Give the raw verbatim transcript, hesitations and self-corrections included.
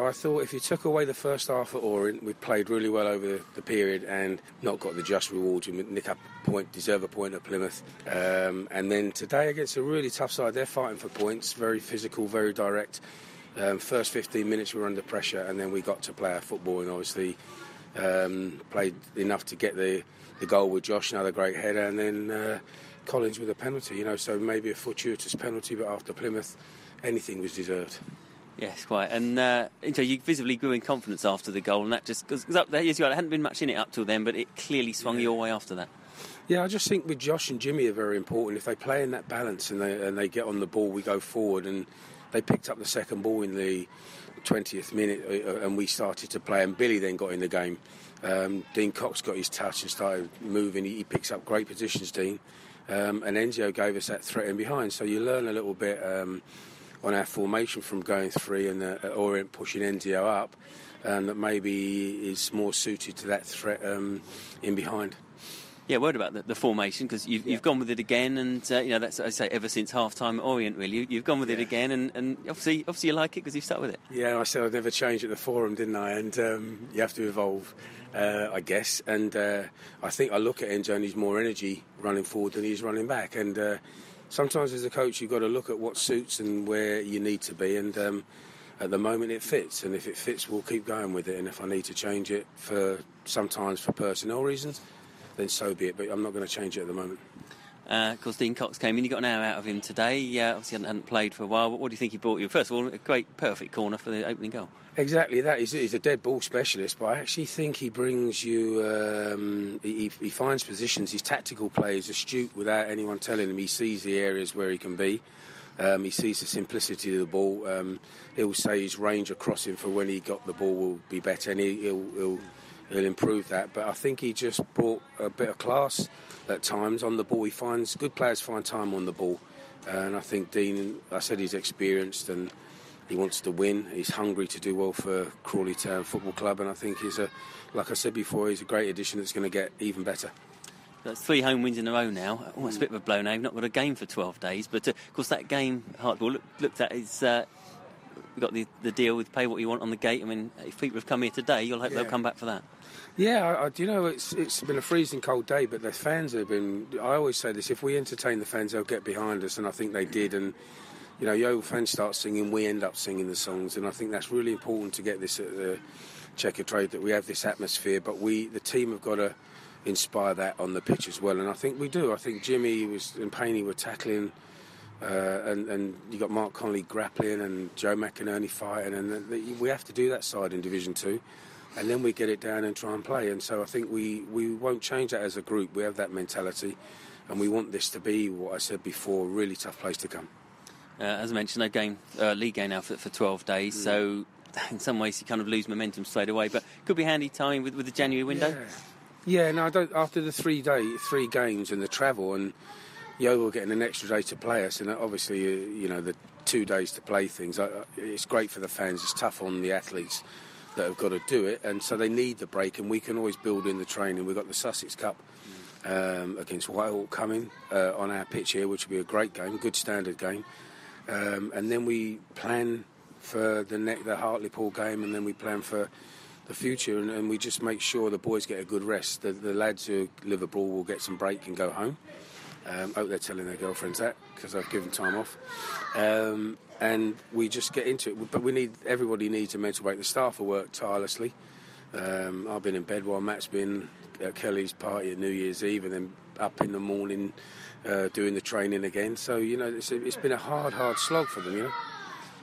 I thought if you took away the first half at Orient, we played really well over the, the period and not got the just rewards. We nick up a point, deserve a point at Plymouth. Um, and then today against a really tough side, they're fighting for points, very physical, very direct. Um, first fifteen minutes we were under pressure, and then we got to play our football and obviously um, played enough to get the, the goal with Josh, another great header, and then uh, Collins with a penalty. You know, so maybe a fortuitous penalty, but after Plymouth, anything was deserved. Yes, quite. And uh, you visibly grew in confidence after the goal, and that just because up there, yes, there hadn't been much in it up till then, but it clearly swung yeah. your way after that. Yeah, I just think with Josh and Jimmy are very important. If they play in that balance and they and they get on the ball, we go forward. And they picked up the second ball in the twentieth minute, and we started to play. And Billy then got in the game. Um, Dean Cox got his touch and started moving. He, he picks up great positions, Dean. Um, and Enzio gave us that threat in behind. So you learn a little bit. Um, on our formation from going three and uh, Orient pushing Enzio up, and that maybe is more suited to that threat um, in behind. Yeah, word about the, the formation, because you've, yeah. you've gone with it again, and uh, you know that's I say ever since half time at Orient, really you, you've gone with yeah. it again, and, and obviously obviously you like it because you've stuck with it. Yeah, I said I'd never change at the forum, didn't I? And um, you have to evolve, uh, I guess. And uh, I think I look at Enzio and he's more energy running forward than he's running back, and. Uh, Sometimes as a coach you've got to look at what suits and where you need to be, and um, at the moment it fits, and if it fits we'll keep going with it, and if I need to change it for sometimes for personnel reasons, then so be it, but I'm not going to change it at the moment. Uh, of course, Dean Cox came in, you got an hour out of him today. Yeah, obviously hadn't, hadn't played for a while. What, what do you think he brought you? First of all, a great, perfect corner for the opening goal. Exactly that. He's, he's a dead ball specialist, but I actually think he brings you. Um, he, he finds positions. His tactical play is astute without anyone telling him. He sees the areas where he can be. Um, he sees the simplicity of the ball. Um, he'll say his range of crossing for when he got the ball will be better, and he, he'll, he'll he'll improve that. But I think he just brought a bit of class at times on the ball. He finds good players find time on the ball, uh, and I think Dean. I said he's experienced and he wants to win. He's hungry to do well for Crawley Town Football Club, and I think he's a, like I said before, he's a great addition that's going to get even better. That's three home wins in a row now. Almost a bit of a blow now. You've not got a game for twelve days, but uh, of course that game Hartlepool look, looked at is. Uh, We've got the, the deal with pay what you want on the gate. I mean, if people have come here today, you'll hope yeah. they'll come back for that. Yeah, I, I, you know, it's it's been a freezing cold day, but the fans have been. I always say this: if we entertain the fans, they'll get behind us, and I think they did. And you know, Yeovil fans start singing, we end up singing the songs, and I think that's really important to get this at the Checkatrade, that we have this atmosphere. But we, the team, have got to inspire that on the pitch as well, and I think we do. I think Jimmy was and Payne were tackling. Uh, and, and you got Mark Connolly grappling and Joe McInerney fighting, and the, the, we have to do that side in Division Two, and then we get it down and try and play. And so I think we, we won't change that as a group. We have that mentality, and we want this to be what I said before, a really tough place to come. Uh, as I mentioned, no game, uh, league game now for, for twelve days, mm. so in some ways you kind of lose momentum straight away. But could be handy time with, with the January window. Yeah, yeah no, I don't. After the three day, three games and the travel and. Yeovil getting an extra day to play us, and obviously, you know, the two days to play things. It's great for the fans. It's tough on the athletes that have got to do it, and so they need the break. And we can always build in the training. We've got the Sussex Cup um, against Whitehall coming uh, on our pitch here, which will be a great game, good standard game. Um, and then we plan for the ne- the Hartlepool game, and then we plan for the future, and, and we just make sure the boys get a good rest. The, the lads who live abroad will get some break and go home. Um, hope they're telling their girlfriends that, because I've given time off. Um, and we just get into it. But we need everybody needs a mental break. The staff will work tirelessly. Um, I've been in bed while Matt's been at Kelly's party at New Year's Eve, and then up in the morning uh, doing the training again. So, you know, it's, it's been a hard, hard slog for them, you know.